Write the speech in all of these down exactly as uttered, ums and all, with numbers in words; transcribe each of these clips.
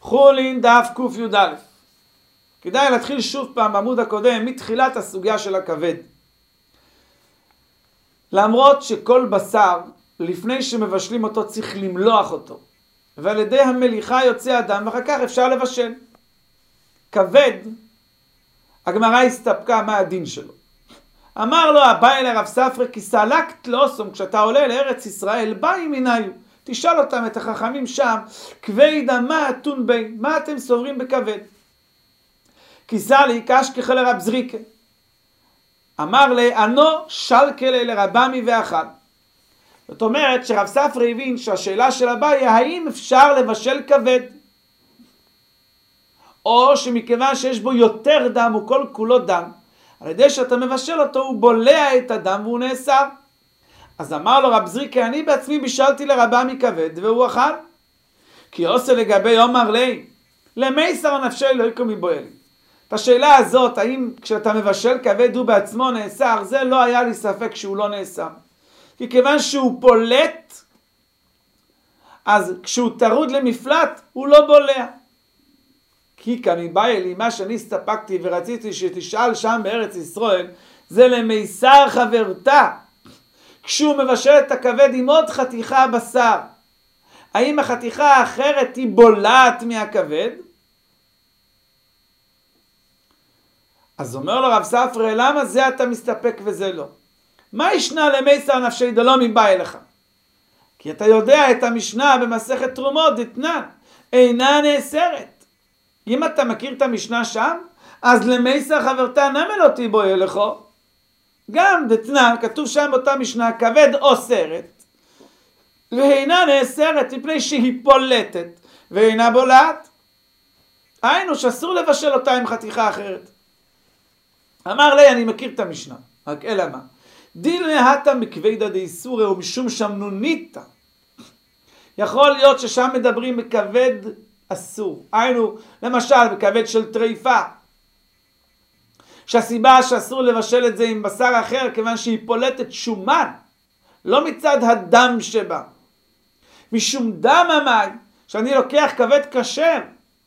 חולין דף ק"יא. כדאי להתחיל שוב פעם בעמוד הקודם, מתחילת הסוגיה של הכבד. למרות שכל בשר, לפני שמבשלים אותו צריך למלוח אותו, ועל ידי המליחה יוצא הדם, ואחר כך אפשר לבשל. כבד, הגמרא הסתפקה מה הדין שלו. אמר לו הבא אל הרב ספרא, כי סלקת לאוסום, כשאתה עולה לארץ ישראל, בא ימיניו. תשאל אותם, את החכמים שם, כבד מה אתון בי, מה אתם סוברים בכבד? כי סלי קשכח לרב זריקה. אמר לי, אנו שלקל לרבמי ואכל. זאת אומרת שרב ספרא הבין שהשאלה של אביי, האם אפשר לבשל כבד? או שמכיוון שיש בו יותר דם, הוא כל כולו דם, על ידי שאתה מבשל אותו, הוא בולע את הדם והוא נאסר. אז אמר לו רב זריקה, אני בעצמי בישלתי לרבמי כבד והוא אכל. כי עושה לגבי אומר לי, למייסר נפשי לא יקום מבועלי. את השאלה הזאת, האם כשאתה מבשל כבד הוא בעצמו נאסר, זה לא היה לי ספק שהוא לא נאסר. כי כיוון שהוא פולט, אז כשהוא טרוד למפלט, הוא לא בולע. כי כאן מבאי לי, מה שאני הסתפקתי ורציתי שתשאל שם בארץ ישראל, זה למייסר חברתה. כשהוא מבשל את הכבד עם עוד חתיכה בשר, האם החתיכה האחרת היא בולעת מהכבד? אז אומר לו רב ספרא, למה זה אתה מסתפק וזה לא? מה ישנה למייסר נפשי דלא מבאי לך? כי אתה יודע את המשנה במסכת תרומות, דתנן, אינה נאסרת. אם אתה מכיר את המשנה שם, אז למייסר חברתה נמל לא תיבויה לך. גם דתנן, כתוב שם באותה משנה, כבד אוסרת, ואינה נאסרת מפני שהיא פולטת, ואינה בולעת. היינו שאסור לבשל אותה עם חתיכה אחרת. אמר לי, אני מכיר את המשנה, רק אלא מה? דיל מהתה מכבדה דאיסורא ומשום שמנוניתא. יכול להיות ששם מדברים בכבד אסור. היינו, למשל, בכבד של טריפה. שהסיבה שאסור לבשל את זה עם בשר אחר, כיוון שהיא פולטת שומן, לא מצד הדם שבה. משום דם המים, שאני לוקח כבד כשר,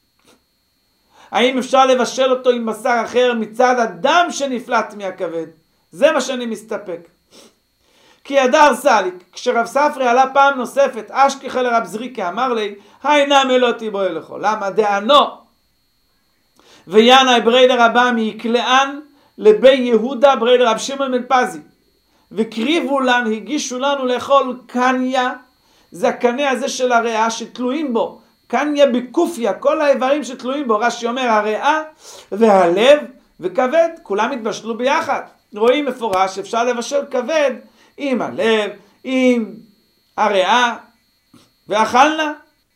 האם אפשר לבשל אותו עם בשר אחר מצד הדם שנפלט מהכבד? זה מה שאני מסתפק. כי הדר סליק, כשרב ספרא עלה פעם נוספת, אשכח לרב זריקה, אמר לי, היינה מלותי בו אלכו. למה? דענו. וינאי ברי דרבמי יקלען לבי יהודה ברי דרב שמעון בן פזי. וקריבו לנו, הגישו לנו לאכול קניה, זה הקנה הזה של הריאה שתלויים בו. קניה בקופיה, כל האיברים שתלויים בו. רש"י אומר, הריאה והלב וכבד, כולם התבשלו ביחד. רואים מפורש, אפשר לבשל כבד עם הלב, עם הריאה, ואכלנה.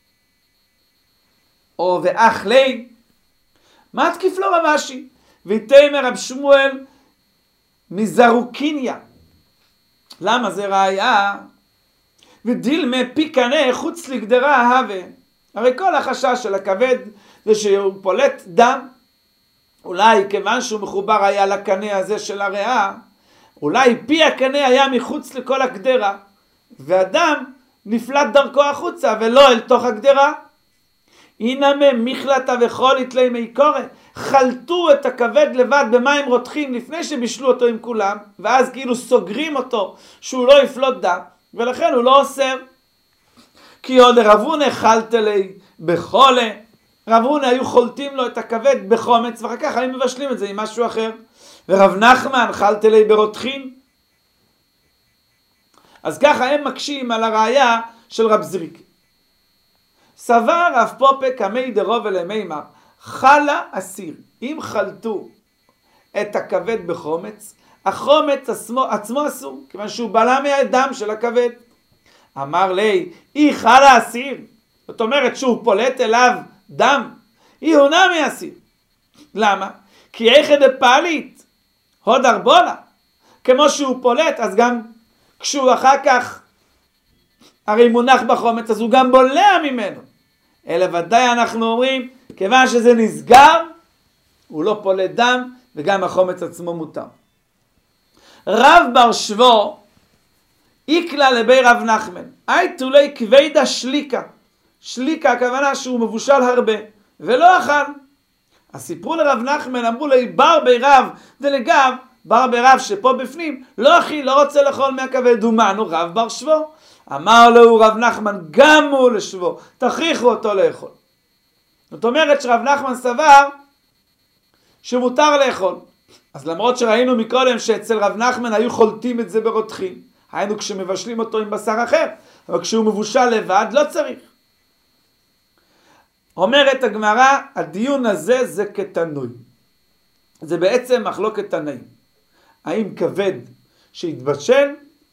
או ואכלי. מה תקיף לו רב אשי? ויתאמר רב שמואל מזרוקיניה. למה זה ראיה? ודילמה פי קנה חוץ לגדרה ההווה. הרי כל החשש של הכבד זה שהוא פולט דם. אולי כיוון שהוא מחובר היה לקנה הזה של הריאה, אולי פי הקנה היה מחוץ לכל הגדרה, והדם נפלט דרכו החוצה ולא אל תוך הגדרה. הנה מכלתה וכל יתלי מי קורא, חלטו את הכבד לבד במים רותחים לפני שבישלו אותו עם כולם, ואז כאילו סוגרים אותו שהוא לא יפלוט דם, ולכן הוא לא אוסר. כי עוד רב הונא חלטלי בחולה, רב הונא היו חולטים לו את הכבד בחומץ, ואחר כך היו מבשלים את זה עם משהו אחר. ורב נחמן חלטלי ברותחין. אז ככה הם מקשים על הראיה של רב זריקה. סבר רב פופה כמי דרוב ולמימר, חלה אסיר. אם חלטו את הכבד בחומץ, החומץ עצמו, עצמו אסור, כיוון שהוא בלע מהדם של הכבד. אמר לי, היא חלה אסיר. זאת אומרת שהוא פולט אליו דם. היא הונה מאסיר. למה? כי איכא דפליט, הוד ארבולה. כמו שהוא פולט, אז גם כשהוא אחר כך הרי מונח בחומץ, אז הוא גם בולע ממנו. אלא ודאי אנחנו אומרים, כיוון שזה נסגר, הוא לא פולט דם, וגם החומץ עצמו מותר. רב בר שבו, איקלה לבי רב נחמן, אי תולי כבדה שליקה, שליקה, הכוונה שהוא מבושל הרבה, ולא אכל. אז סיפרו לרב נחמן, אמרו לי, בר בי רב, דלגב, בר בי רב שפה בפנים, לא אחי, לא רוצה לאכול מהכבד, ומענו רב בר שבו. אמר לו רב נחמן, גם הוא לשבו, תכריחו אותו לאכול. זאת אומרת שרב נחמן סבר שמותר לאכול. אז למרות שראינו מקודם שאצל רב נחמן היו חולטים את זה ברותחים, היינו כשמבשלים אותו עם בשר אחר, אבל כשהוא מבושל לבד לא צריך. אומרת הגמרא, הדיון הזה זה כתנוי. זה בעצם מחלוקת תנאים. האם כבד שהתבשל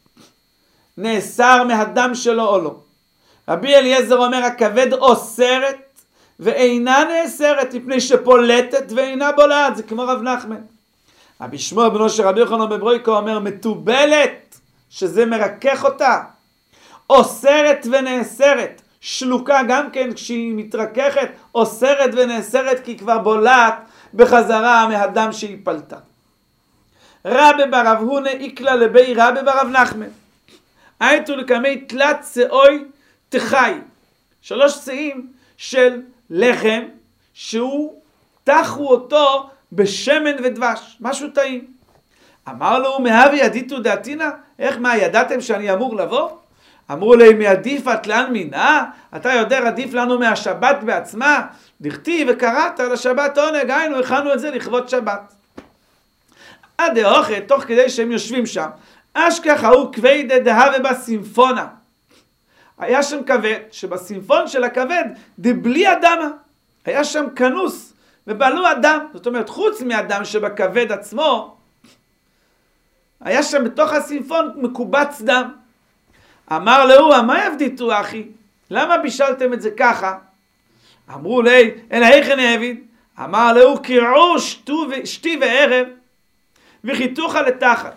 נאסר מהדם שלו או לא? רבי אליעזר אומר, הכבד אוסרת ואינה נאסרת מפני שפולטת ואינה בולעת, זה כמו רב נחמן. רבי שמואל בנו של רבי יוחנן בברויקו אומר, מתובלת, שזה מרכך אותה, אוסרת ונאסרת, שלוקה גם כן כשהיא מתרככת, אוסרת ונאסרת כי כבר בולעת בחזרה מהדם שהיא פלטה. רבי ברב הונה איקלה לבי רבי ברב נחמן. הייתו לקמי תלת שאוי תחי. שלוש שאים של לחם שהוא תחו אותו בשמן ודבש, משהו טעים. אמר לו, מהבי עדיתו דעתינה? איך, מה, ידעתם שאני אמור לבוא? אמרו לי, מעדיף את לאן מינה? אתה יודע, עדיף לנו מהשבת בעצמה? דכתיב וקראת על השבת עונג, היינו, הכנו את זה לכבוד שבת. עד האוכל, תוך כדי שהם יושבים שם, אשכח ההוא כבד דהווה בסימפונה. היה שם כבד, שבסימפון של הכבד דבלי אדמה. היה שם כנוס ובעלו אדם. זאת אומרת, חוץ מהדם שבכבד עצמו, היה שם בתוך הסימפון מקובץ דם. אמר לו, מה יבדיתו אחי? למה בישלתם את זה ככה? אמרו לי, אלא היכן העביד? אמר לו, קרעו שתי וערב וחיתוך לתחת.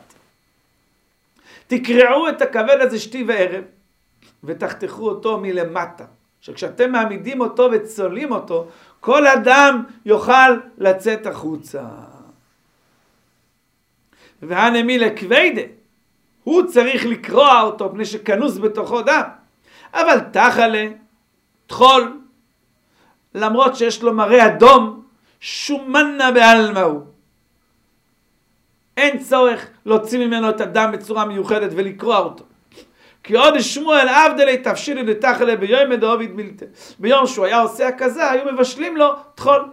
תקרעו את הכבד הזה שתי וערב ותחתכו אותו מלמטה. שכשאתם מעמידים אותו וצולים אותו, כל אדם יוכל לצאת החוצה. והנמי לכבדה, הוא צריך לקרוע אותו פני שכנוס בתוכו דם. אבל תחלה, תחול, למרות שיש לו מראה אדום, שומנה בעלמהו. אין צורך להוציא ממנו את הדם בצורה מיוחדת ולקרוע אותו. כי עוד שמואל עבדלי תפשילי לתחלה ביום מדעוביד מילתה. ביום שהוא היה עושה כזה, היו מבשלים לו תחול.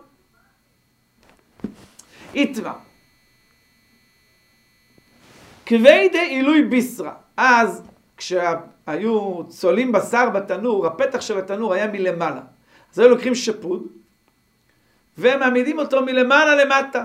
איתמה. כבד עילוי בישרה. אז כשהיו צולים בשר בתנור, הפתח של התנור היה מלמעלה. אז היו לוקחים שפוד, והם מעמידים אותו מלמעלה למטה.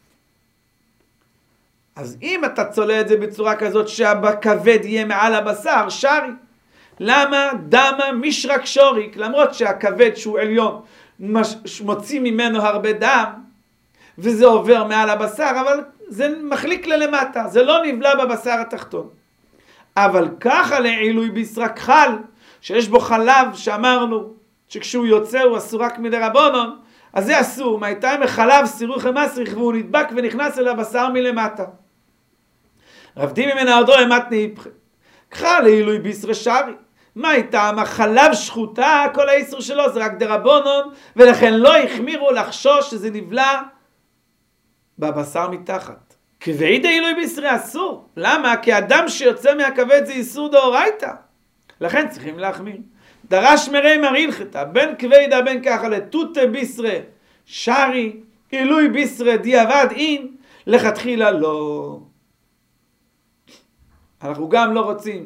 אז אם אתה צולה את זה בצורה כזאת שהכבד יהיה מעל הבשר, שרי. למה דמה משרק שוריק? למרות שהכבד שהוא עליון מוציא ממנו הרבה דם, וזה עובר מעל הבשר, אבל זה מחליק ללמטה, זה לא נבלע בבשר התחתון. אבל ככה לעילוי בישרה חל, שיש בו חלב שאמרנו, שכשהוא יוצא הוא אסור רק מדרבנן, אז זה אסור, מהייתה מחלב סירוך המסריך, והוא נדבק ונכנס אל הבשר מלמטה. רבדים ממנה עודו אמת נהיפכה. ככה לעילוי בישרה שרי. מה הייתה? החלב שחוטה, כל האיסור שלו זה רק דרבנן, ולכן לא החמירו לחשוש שזה נבלע בבשר מתחת. כבד עילוי בישרה אסור. למה? כי אדם שיוצא מהכבד זה איסור דאורייתא. לכן צריכים להחמיר. דרש מרי מרילכתא, בין כבדה בין ככה לתותה בישרה שרי, עילוי בישרה דיעבד אין, לכתחילה לא. אנחנו גם לא רוצים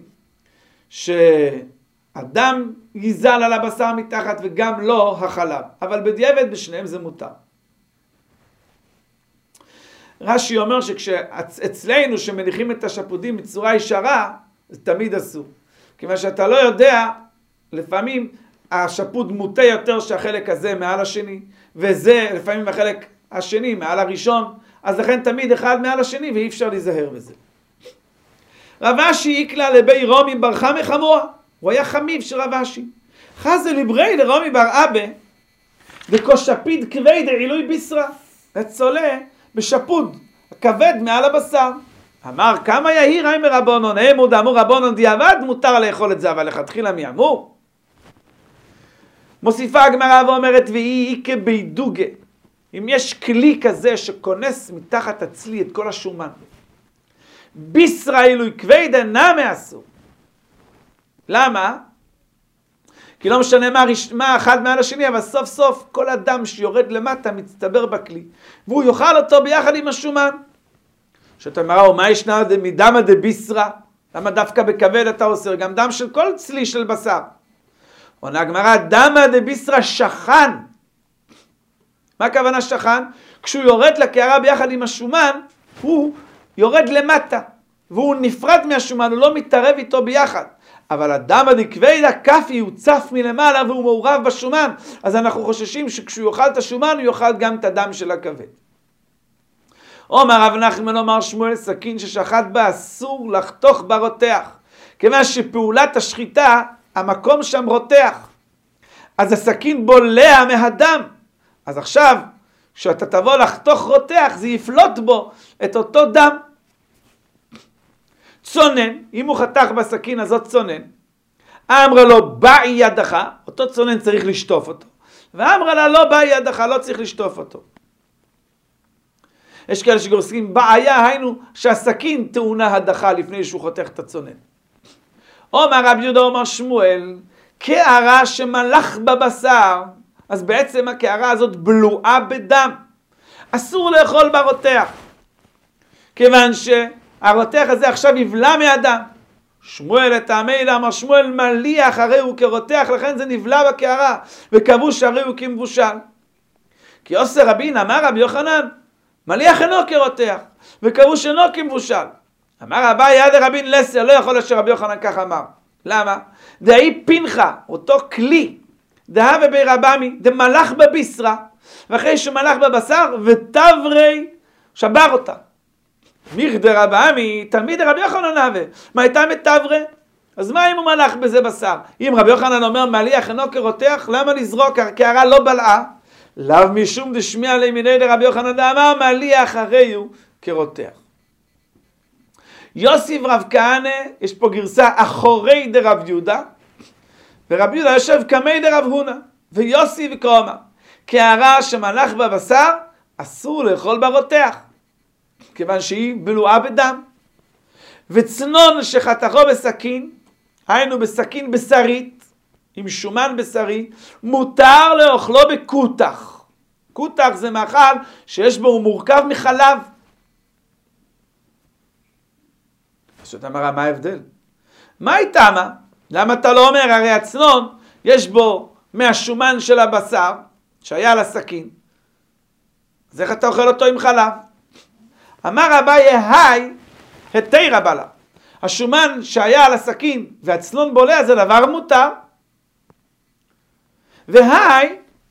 שאדם ייזל על הבשר מתחת וגם לא החלב. אבל בדיעבד בשניהם זה מותר. רש"י אומר שכשאצלנו שמניחים את השפודים בצורה ישרה, זה תמיד אסור. כיוון שאתה לא יודע, לפעמים השפוד מוטה יותר שהחלק הזה מעל השני, וזה לפעמים החלק השני מעל הראשון, אז לכן תמיד אחד מעל השני ואי אפשר להיזהר בזה. רב אשי איקלה לבי רומי בר חמי חמורה, הוא היה חמיב של רב אשי. חזה לברי לרומי בר אבא, וקושפיד כבד עילוי בישרה, הצולה בשפוד, הכבד מעל הבשר. אמר, כמה יהיר היי מרבונון, הם עוד אמור רבונון דיעבד, מותר לאכול את זה, אבל לכתחילה מי אמור? מוסיפה הגמרא ואומרת, והיא כבידוגה. אם יש כלי כזה שכונס מתחת הצלי את כל השומן, בישרה אילוי כבדה נמי אסור. למה? כי לא משנה מה, מה אחד מעל השני, אבל סוף סוף כל אדם שיורד למטה מצטבר בכלי, והוא יאכל אותו ביחד עם השומן. שאתה אומר, מה ישנה מדמה דבישרה? למה דווקא בכבד אתה אוסר? גם דם של כל צלי של בשר. עונה הגמרא, דמה דבישרה שכן. מה הכוונה שכן? כשהוא יורד לקערה ביחד עם השומן, הוא יורד למטה, והוא נפרד מהשומן, הוא לא מתערב איתו ביחד. אבל הדמה דכבדה כפי הוא צף מלמעלה והוא מעורב בשומן, אז אנחנו חוששים שכשהוא יאכל את השומן הוא יאכל גם את הדם של הכבד. אומר רב נחמן אומר שמואל, סכין ששחט בה אסור לחתוך ברותח, כיוון שפעולת השחיטה המקום שם רותח, אז הסכין בולע מהדם. אז עכשיו כשאתה תבוא לחתוך רותח זה יפלוט בו את אותו דם. צונן, אם הוא חתך בסכין הזאת צונן, אמרה לו באי ידך, אותו צונן צריך לשטוף אותו, ואמרה לה לא באי ידך, לא צריך לשטוף אותו. יש כאלה שגורסים בעיה, היינו שהסכין טעונה הדחה לפני שהוא חותך את הצונן. אומר רב יהודה אומר שמואל, קערה שמלך בבשר, אז בעצם הקערה הזאת בלועה בדם, אסור לאכול ברותח, כיוון שהרותח הזה עכשיו יבלע מהדם. שמואל לטעמי לה, אמר שמואל מליח הרי הוא כרותח, לכן זה נבלע בקערה, וכבוש הרי הוא כמבושל. כי עושה רבין אמר רבי יוחנן, מליח אינו כרותח, וכבוש אינו כמבושל. אמר אביי יד רבין לסר, לא יכול להיות שרבי יוחנן כך אמר. למה? דאי פינחה, אותו כלי, דהה ובי רבמי, דמלך בבישרה, ואחרי שמלך בבשר, ותברי, שבר אותה. מיך דרבמי, תלמיד רבי יוחנן הווה, מה הייתה מתברי? אז מה אם הוא מלך בזה בשר? אם רבי יוחנן אומר מליח אינו כרותח, למה לזרוק? הקערה לא בלעה. לאו משום דשמיע לימיני דרבי יוחנן דאמר מליח הרי הוא כרותח. יוסיף רב כהנא, יש פה גרסה אחורי דרב יהודה, ורב יהודה יושב כמי דרב הונא, ויוסיף קומא, קערה שמלך בבשר אסור לאכול ברותח, כיוון שהיא בלועה בדם. וצנון שחתכו בסכין, היינו בסכין בשרית, עם שומן בשרי, מותר לאכלו בקותח. קותח זה מאכל שיש בו, הוא מורכב מחלב. אז שאתה אומר, מה ההבדל? מה איתה מה? למה אתה לא אומר, הרי הצנון יש בו מהשומן של הבשר, שהיה על הסכין, אז איך אתה אוכל אותו עם חלב? אמר אביי היי, היתר רבלה. השומן שהיה על הסכין והצנון בולע זה דבר מותר. והי,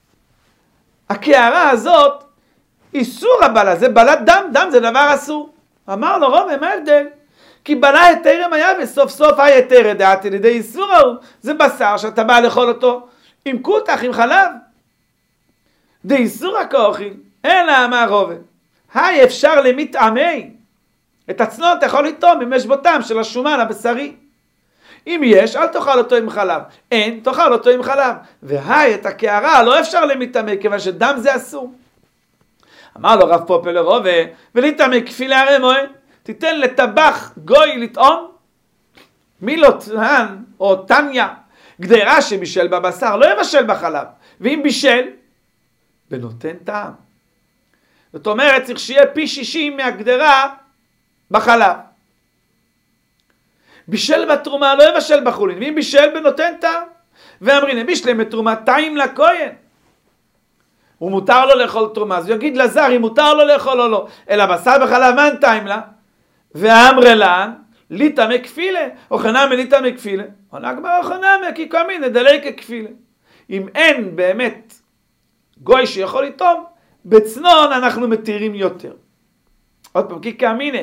הקערה הזאת, איסור הבלה, זה בלת דם, דם זה דבר אסור. אמר לו רובה, מה ההבדל? כי בלה היתרם היה וסוף סוף היה היתר דעתי לידי איסור ההוא. זה בשר שאתה בא לאכול אותו עם קותח, עם חלב. די איסור הכאוכל, אלא אמר רובה. היי אפשר למטעמי. את הצנון אתה יכול לטעום אם יש בו טעם של השומן הבשרי. אם יש, אל תאכל אותו עם חלב. אין, תאכל אותו עם חלב. והי, את הקערה לא אפשר למטעמי, כיוון שדם זה אסור. אמר לו רב פופל לרובה, ולטעמי כפי להרי מועד, תיתן לטבח גוי לטעום, מי לא טען, או תניה, גדרה שבישל בבשר, לא יבשל בחלב. ואם בישל, ונותן טעם. זאת אומרת, צריך שיהיה פי שישים מהגדרה בחלב. בישל בתרומה, לא יבשל בחולין, ואם בישל בנותן טעם. ואמרין, בישלם בתרומה, טעים לכהן. הוא מותר לו לאכול תרומה, אז הוא יגיד לזר, אם מותר לו לאכול או לא. אלא בשר בחלב, מה טעים לה? ואמרה לן, ליטה מכפילה, או חנמה ליטה מכפילה. עונה גמרא חנמה, כי קמין, דלי ככפילה. אם אין באמת גוי שיכול לטעום, בצנון אנחנו מתירים יותר. עוד פעם, כי כאמינה,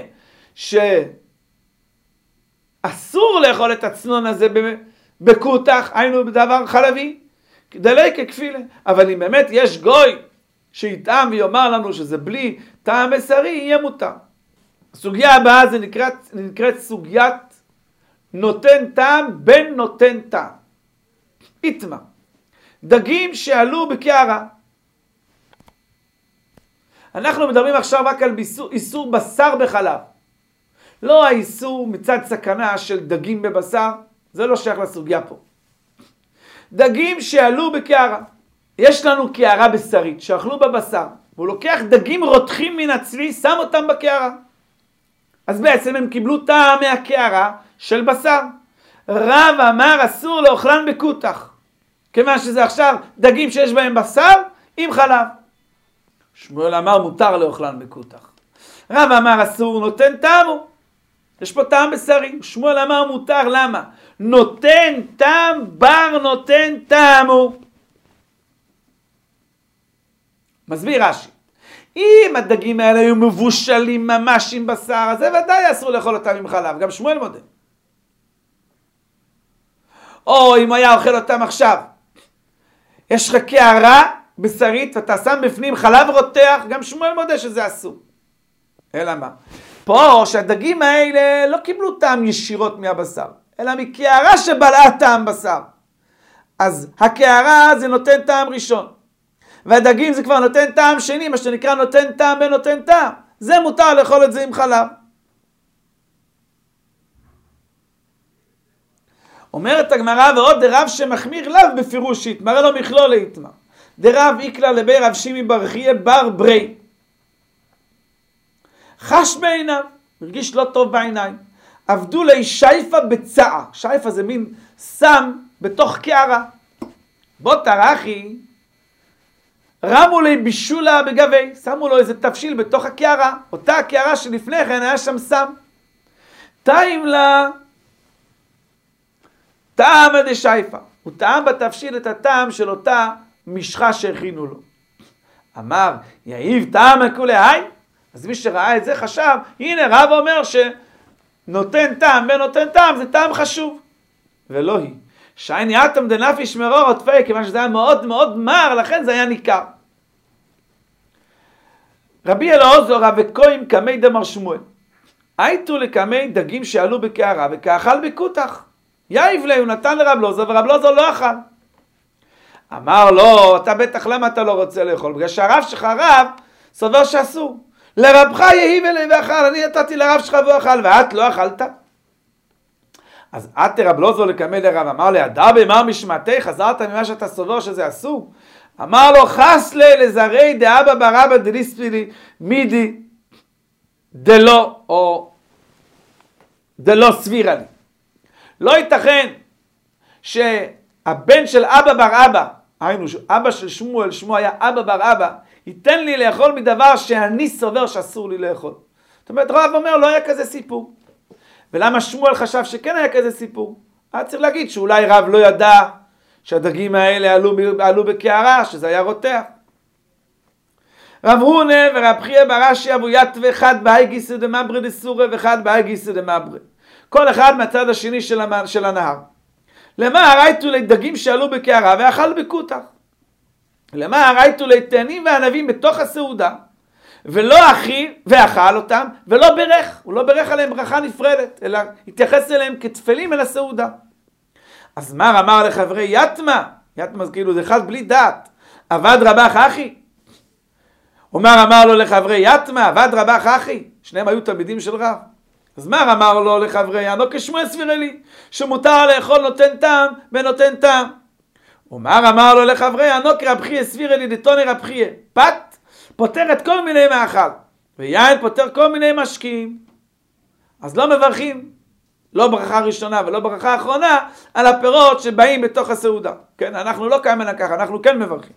שאסור לאכול את הצנון הזה בקותח, היינו בדבר חלבי, דלי ככפילה. אבל אם באמת יש גוי שיטעם ויאמר לנו שזה בלי טעם בשרי, יהיה מותר. הסוגיה הבאה זה נקראת, נקראת סוגיית נותן טעם בין נותן טעם. איתמה. דגים שעלו בקערה. אנחנו מדברים עכשיו רק על איסור, איסור בשר בחלב. לא האיסור מצד סכנה של דגים בבשר, זה לא שייך לסוגיה פה. דגים שעלו בקערה. יש לנו קערה בשרית שאכלו בבשר, והוא לוקח דגים רותחים מן הצבי, שם אותם בקערה. אז בעצם הם קיבלו טעם מהקערה של בשר. רב אמר אסור לאוכלן בקוטח, כיוון שזה עכשיו דגים שיש בהם בשר עם חלב. שמואל אמר מותר לאוכלן בקוטח. רב אמר אסור, נותן טעם הוא. יש פה טעם בשרי. שמואל אמר מותר, למה? נותן טעם, בר נותן טעם הוא. מסביר רש"י. אם הדגים האלה היו מבושלים ממש עם בשר, אז זה ודאי אסור לאכול אותם עם חלב. גם שמואל מודה. או אם היה אוכל אותם עכשיו, יש לך קערה בשרית ואתה שם בפנים חלב רותח, גם שמואל מודה שזה אסור. אלא מה? פה שהדגים האלה לא קיבלו טעם ישירות מהבשר, אלא מקערה שבלעה טעם בשר. אז הקערה זה נותן טעם ראשון, והדגים זה כבר נותן טעם שני, מה שנקרא נותן טעם ונותן טעם. זה מותר לאכול את זה עם חלב. אומרת הגמרא, ועוד דרב שמחמיר לאו בפירוש יתמר, אלא מכלול ליתמר. דרב איקלה לבי רב שימי בר חייא בר ברי. חש בעיניו, הרגיש לא טוב בעיניים. עבדו לי שייפה בצעה. שייפה זה מין סם בתוך קערה. בוא תרחי, רמו לי בישולה בגבי. שמו לו איזה תבשיל בתוך הקערה. אותה הקערה שלפני כן היה שם סם. טעים לה טעם דשייפה. הוא טעם בתבשיל את הטעם של אותה משחה שהכינו לו. אמר, יאיב טעם הכולי היי? אז מי שראה את זה חשב, הנה רב אומר שנותן טעם ונותן טעם, זה טעם חשוב. ולא היא. שייני אטום דנפיש מרור עוטפי, כיוון שזה היה מאוד מאוד מר, לכן זה היה ניכר. רבי אלעזר רב וכהן קמי דמר שמואל. הייתו לקמי דגים שעלו בקערה וכאכל בקוטח. יאיב לי, הוא נתן לרב אלעזר ורב אלעזר לא אכל. אמר לו, אתה בטח למה אתה לא רוצה לאכול? בגלל שהרב שלך רב סובר שאסור. לרבך יהיב אלי ואכל, אני נתתי לרב שלך והוא אכל, ואת לא אכלת? אז את רב אלעזר לקמי לרב, אמר לי, אדרבה מר משמעתי, חזרת ממה שאתה סובר שזה אסור? אמר לו, חס לי לזרי דאבא ברבא דליספילי מידי דלא, או דלא סבירה לי. לא ייתכן שהבן של אבא בר אבא, היינו, אבא של שמואל, שמו היה אבא בר אבא, ייתן לי לאכול מדבר שאני סובר שאסור לי לאכול. זאת אומרת, רב אומר, לא היה כזה סיפור. ולמה שמואל חשב שכן היה כזה סיפור? היה צריך להגיד שאולי רב לא ידע שהדגים האלה עלו, עלו בקערה, שזה היה רותח. רב הונה ורב חייא ברש"י אבו יתווה, אחד בהאי גיסא דמברי דסורי ואחד בהאי גיסא דמברי. כל אחד מהצד השני של, המ... של הנהר. למה הרייתו לדגים שעלו בקערה ואכל בקוטח. למה הרייתו לתאנים וענבים בתוך הסעודה, ולא אכיל ואכל אותם, ולא ברך. הוא לא ברך עליהם ברכה נפרדת, אלא התייחס אליהם כתפלים אל הסעודה. אז מר אמר לחברי יתמה, יתמה זה כאילו זה אחד בלי דעת, עבד רבך אחי. אומר אמר לו לחברי יתמה, עבד רבך אחי. שניהם היו תלמידים של רב. אז מר אמר לו לחברי, אנו כשמואל סבירה לי, שמותר לאכול נותן טעם ונותן טעם. ומר אמר לו לחברי, אנו כרב חייא סבירה לי דתוני רב חייא. פת פותר את כל מיני מאכל, ויין פותר כל מיני משקיעים. אז לא מברכים, לא ברכה ראשונה ולא ברכה אחרונה, על הפירות שבאים בתוך הסעודה. כן, אנחנו לא קיימנה ככה, אנחנו כן מברכים.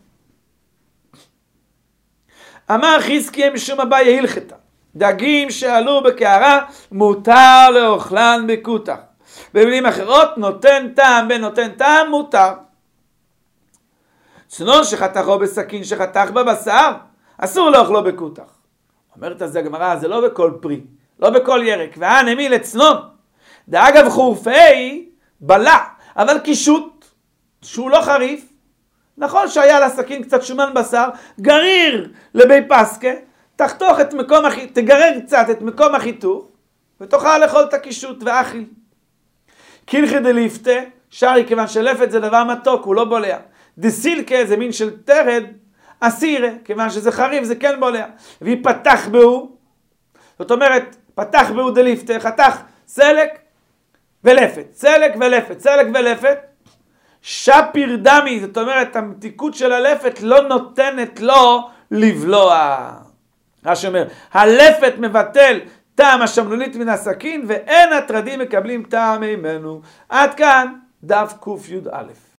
אמר חזקיה משום אביי הלכתה, דגים שעלו בקערה מותר לאוכלן בקוטח. במילים אחרות, נותן טעם ונותן טעם מותר. צנון שחתכו בסכין שחתך בבשר, אסור לאכלו בקוטח. אומרת אז הגמרא, זה לא בכל פרי, לא בכל ירק. והנמי לצנון. דאגב חורפי בלע, אבל קישוט, שהוא לא חריף. נכון שהיה לסכין קצת שומן בשר, גריר לבי פסקה, תחתוך את מקום החיתוך, תגרר קצת את מקום החיתוך, ותוכל לאכול את הקישוט ואכיל. קילחי דליפתה, שרי כיוון שלפת זה דבר מתוק, הוא לא בולע. דסילקה זה מין של תרד, אסירה, כיוון שזה חריף, זה כן בולע. ויפתח בהו, זאת אומרת, פתח בהו דליפתה, חתך סלק ולפת, סלק ולפת, סלק ולפת, שפיר דמי, זאת אומרת, המתיקות של הלפת לא נותנת לו לבלוע. רש"י אומר, הלפת מבטל טעם השמנונית מן הסכין, ואין הטרדים מקבלים טעם ממנו. עד כאן דף ק"י א'.